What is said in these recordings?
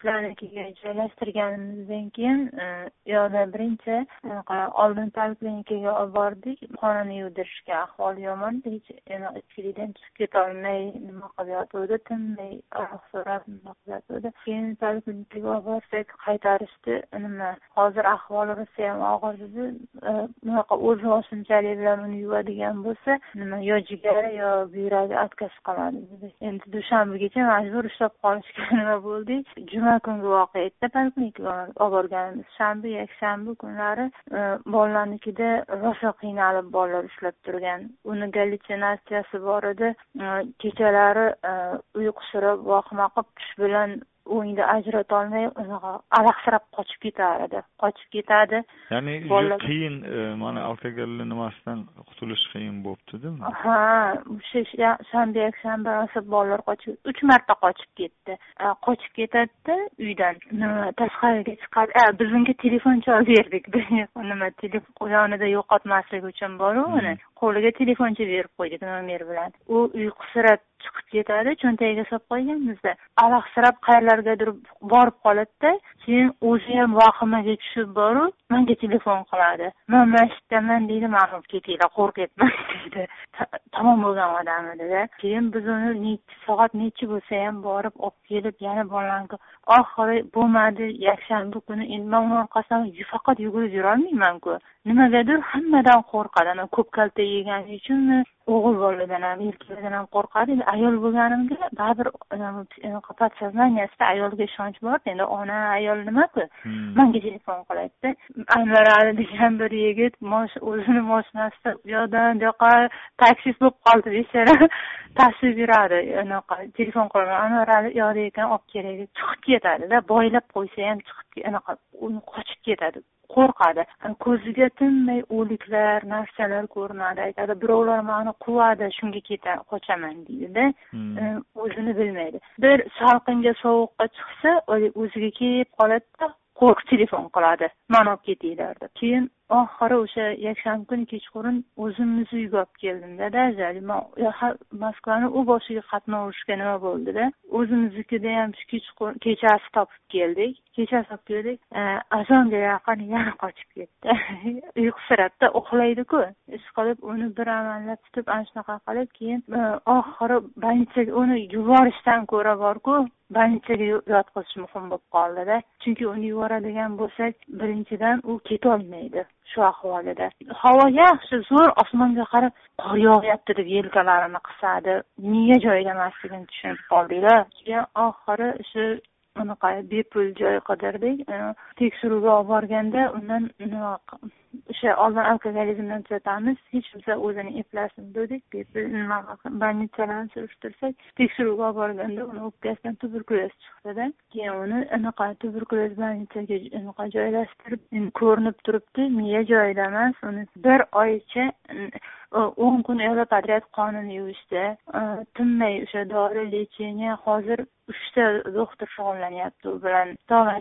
shularnikiga joylashtirganimizdan keyin yo'lda birinchi oldin poliklinikaga olib bordik. Qonini yuvdirishga ahvoli yomon, hech ichkaridan chiqib ketolmay nima qilyotgandi, tinmay oyoq so'rab nima qilyotgandi. Keyin poliklinikaga olib borsak qaytarishdi. Nima hozir ahvoli ham og'ir dedi. Bunaqa o'z vositachalik bilan uni yuvadigan bo'lsa, nima yo jigari yo buyragi отказ qiladi dedi. Endi dushanbagacha majbur ushlab qolishga nima bo'ldik. Juma kungi voqea edi, poliklinikaga olib borganimiz. Shanba, yakshanba kunlari bolalarnikida rosa qiynalib bolalar ushlab turgan. Uni gallyutsinatsiyasi bor edi. Kechalari uyqusirab vahima qilib tush bilan o'yinda ajrata olmay alaqsirab qochib ketadi. Ya'ni qiyin, mana alkogolli nimasidan qutulish qiyin bo'pti-da. Ha, o'sha shanba yakshanba bolalar 3 marta qochib ketdi. Qochib ketadi uydan. Tashqariga chiqadi. Bizga telefon chaldirdik. Nima telefon yonida yo'qotmaslik uchun boru uni qo'liga telefoncha berib qo'ydik nomer bilan. U uyqusirab chiqib ketadi, cho'ntagiga solib qo'yganmizda. Alaqsirab qayerlargadir borib qoladi-da, keyin o'zi ham vahimaga tushib borib, menga telefon qiladi. Men masjiddaman deydi, men olib ketinglar, qo'rqyapman deydi. Tamom bo'lgan odam edi-da. Keyin biz uni soat necha bo'lsa ham borib olib kelib, yana bolalarga oxiri bo'lmadi, yakshanba kuni endi men uning orqasidan faqat yugurib yura olmayman-ku. Nimagadir hammadan qo'rqadi. Ana ko'p kalta yegani uchunmi, o'g'il boladan ham, erkakdan ham qo'rqadi. Ayol bo'lganimda baribir podsoznaniyasida ayolga ishonch bor. Endi ona ayol nima-ku? Menga telefon qiladi. Anvar Ali degan bir yigit o'zini mashinasida yo'dan yo'qa taksist bo'lib qoldi, bechora. Taksi beradi, anaqa telefon qilaman. Anvar Ali yo'da ekan, olib kerak deb chiqib ketadi-da, boylab qo'ysa ham chiqib anaqa uni qochib ketadi. Qo'rqadi. Ko'ziga tinmay o'liklar, narsalar ko'rinadi. Aytadi, birovlar meni quvadi, shunga qochaman deydi-da. O'zini bilmaydi. Bir salqinga, sovuqqa chiqsa, o'ziga kelib qoladi-da, qo'rq telefon qiladi. Meni olib ketinglar deb. Keyin oxiri o'sha yakshanba kuni kechqurun o'zimizni uyga olib keldim-da, Moskvani u boshiga qatnovishga nima bo'ldi-da. O'zimiznikida ham kechasi topib keldik. Azonga yaqin yana qochib ketdi. Uyqusirabda uxlaydi-ku. Ishqilib uni bir amallab tutib, ana shunaqa qilib, keyin oxiri больницаga uni yuborishdan ko'ra bor-ku, больницаga yotqizish muhim bo'lib qoldi-da. Chunki uni yuboradigan bo'lsak, birinchidan u ketolmaydi shu ahvolida. Havo yaxshi, zo'r osmonga qarab qor yog'yapti deb yelkalarini qisadi. Miya joyida emasligini tushunib qoldik-da. Keyin oxiri shu unaqa bepul joy qidirdik. Tekshiruvga olib borganda undan o'sha oldin alkogolizmdan tuzatamiz, hech kimsa o'zini eplasin dedik. Bepul больницаlarni surishtirsak, tekshiruvga olib borganda uni o'pkasidan tuberkuloz chiqdi-da. Keyin uni anaqa tuberkuloz больницаga joylashtirib, ko'rinib turibdi, miya joyida emas. Uni bir oycha 10 kun yo'la podrяд qonini yuvishdi. Tinmay o'sha dori lecheniya hozir 3 ta doktor shug'ullanyapti u bilan.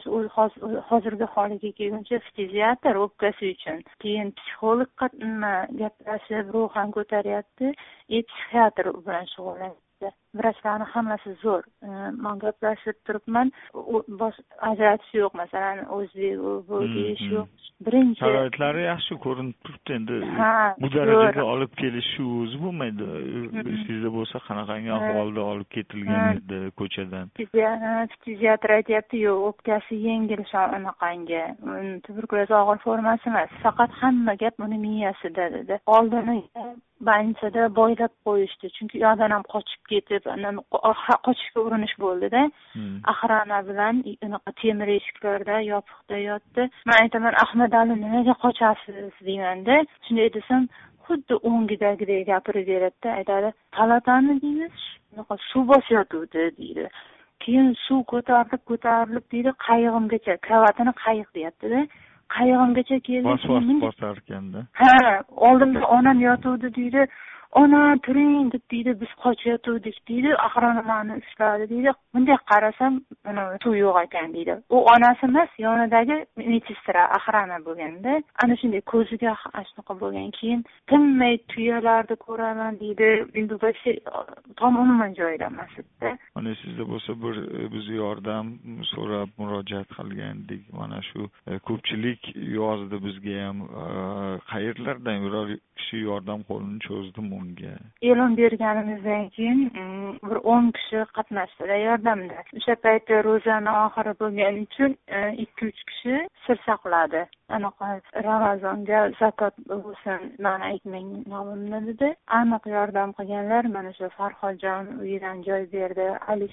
Hozirgi holiga kelguncha fiziatr o'pkasi uchun. Keyin psixolog gaplashib, ruhan ko'taryapti. Psixiatr bilan shug'ullanyapti. Vrachlarni hammasi zo'r. Men gaplashib turibman, ajratish yo'q, masalan, o'zbek bu deyish yo'q. Birinchi sharoitlari yaxshi ko'rinib turibdi. Endi bu darajaga olib kelish shu o'zi bo'lmaydi. Sizda bo'lsa qanaqangi ahvolda olib ketilgan edi ko'chadan? Fiziatr aytyapti, yo'q, o'pkasi yengil anaqangi. Tuberkuloz og'ir formasi emas, faqat hamma gap uni miyasida dedi. Oldini больницада boylab qo'yishdi. Chunki yo'dan ham qochib ketib, qochishga urinish bo'ldi-da. Ahrana bilan temir eshiklarda yopiqda yotdi. Men aytaman, Ahmad Ali nimaga qochasiz deymanda, shunday desam, xuddi o'ngidagidek gapirib beradi-da. Aytadi, palatani deymiz, suv bosyotuvdi deydi. Keyin suv ko'tarilib deydi, qayig'imgacha, kravatini qayiq deyapti-da. Qayig'imgacha keldi. Bosar ekanda. Ha, oldimda onam yotuvdi deydi. ona turing deb deydi, biz qochayotgandik deydi, axir mani ushladi deydi. Bunday qarasam mana suv yo'q ekan deydi. U onasi emas, yonidagi medsestra axirana bo'lganda, ana shunday ko'ziga shunaqa bo'lgan. Keyin tinmay tuyalarni ko'raman deydi. Endi bo'lsa tom umuman joyida emas edi. Mana sizda bo'lsa biz yordam so'rab murojaat qilgandik. Mana shu ko'pchilik yozdi bizga ham, qayerlardan biror kishi yordam qo'lini cho'zdim unga. E'lon berganimizdan keyin bir 10 kishi qatnashdi yordamda. O'sha paytda ro'zani oxiri bo'lgani uchun 2-3 kishi sir saqladi. Anaqa Ramazonga zakot bo'lsin, mana aytmang nomimni dedi. Aniq yordam qilganlar mana shu Farhodjon uyidan joy berdi.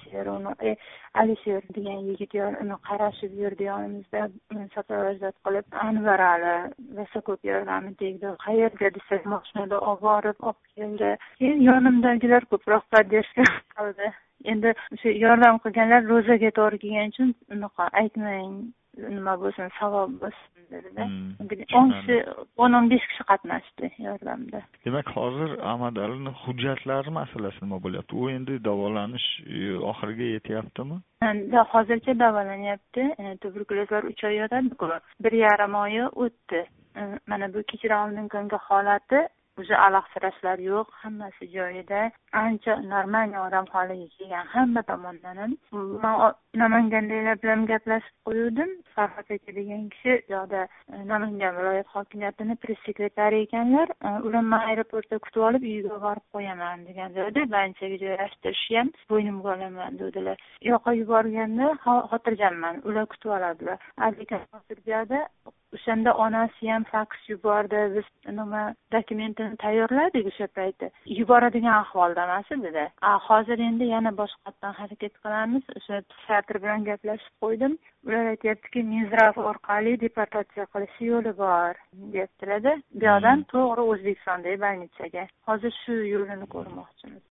Alisher degan yigit uni qarashib yurdi yonimizda, saprovozdat qilib. Anvar Ali va ko'p yordami tegdi. Qayerga desak mashinada olib borib keldi. Keyin yonimdagilar ko'proq podдержка qildi. Endi o'sha yordam qilganlar ro'zaga to'g'ri kelgani uchun unaqa aytmang, nima bo'lsin, savob bo'lsin dedi-da. 10-15 kishi qatnashdi yordamda. Demak, hozir Ahmad Alining hujjatlari masalasi nima bo'lyapti? U endi davolanish oxiriga yetyaptimi? Hozircha davolanyapti. Tuberkulozlar 3 oy yotadi-ku. 1,5 oyi o'tdi. Mana bu kechira olingan holati o'zi alahsirashlar yo'q, hammasi joyida, ancha normal odam holiga kelgan hamma tomondan. Men Namangandagilar bilan gaplashib qo'ydim. Farhod aka degan kishi yo'da Namangan viloyat hokimiyatining press sekretari ekanlar. Ular men aeroportda kutib olib, uyga borib qo'yaman degan joyda banchaga joylashtirishni ham bo'ynimga olaman dedilar. Yo'qqa yuborganda xotirjamman, ular kutib oladilar. Lekin hozirda o'shanda onasi ham faks yubordi. Biz nima dokumentini tayyorladik o'sha paytda. Yuboradigan ahvolda emas edi-da. Hozir endi yana boshqatdan harakat qilamiz. O'sha psixiatr bilan gaplashib qo'ydim. Ular aytayaptiki, Minzraf orqali deportatsiya qilish yo'li bor, deyaptilar-da. Bu yoqdan to'g'ri O'zbekistondagi больнitsaga. Hozir shu yo'lini ko'rmoqchimiz.